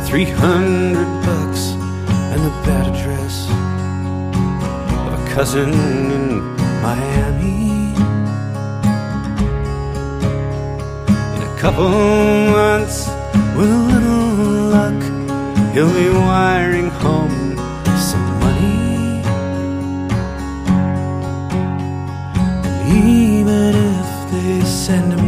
$300 and the bad address of a cousin in Miami. In a couple months, with a little luck, he'll be wiring home